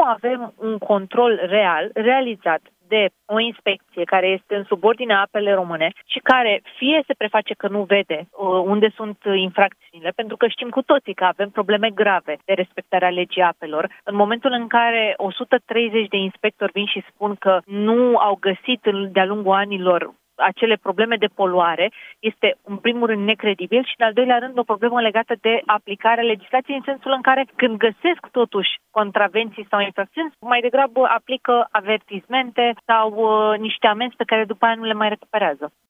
avem un control realizat de o inspecție care este în subordinea apele române și care fie se preface că nu vede unde sunt infracțiunile, pentru că știm cu toții că avem probleme grave de respectarea legii apelor. În momentul în care 130 de inspectori vin și spun că nu au găsit de-a lungul anilor acele probleme de poluare, este în primul rând necredibil și în al doilea rând o problemă legată de aplicarea legislației, în sensul în care când găsesc totuși contravenții sau infracțiuni, mai degrabă aplică avertismente sau niște amenzi pe care după aia nu le mai recuperează.